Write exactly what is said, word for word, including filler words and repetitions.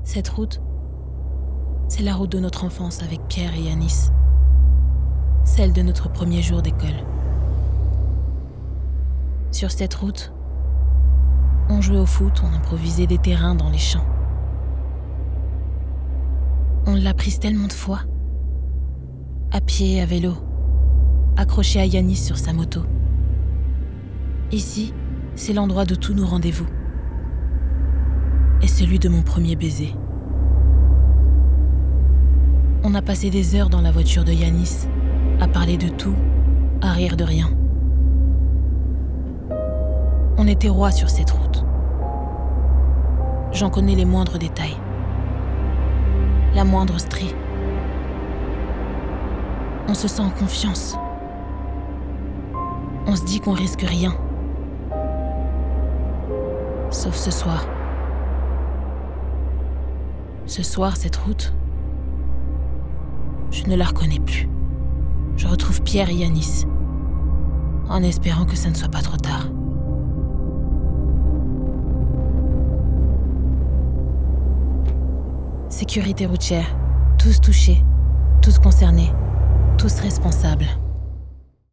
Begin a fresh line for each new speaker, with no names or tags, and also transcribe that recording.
Cette route, c'est la route de notre enfance avec Pierre et Yanis. Celle de notre premier jour d'école. Sur cette route, on jouait au foot, on improvisait des terrains dans les champs. On l'a prise tellement de fois. À pied, à vélo, accroché à Yanis sur sa moto. Ici, c'est l'endroit de tous nos rendez-vous. Et celui de mon premier baiser. On a passé des heures dans la voiture de Yanis, à parler de tout, à rire de rien. On était rois sur cette route. J'en connais les moindres détails. La moindre strie. On se sent en confiance. On se dit qu'on risque rien. Sauf ce soir. Ce soir, cette route, je ne la reconnais plus. Je retrouve Pierre et Yanis, en espérant que ça ne soit pas trop tard. Sécurité routière, tous touchés, tous concernés, tous responsables.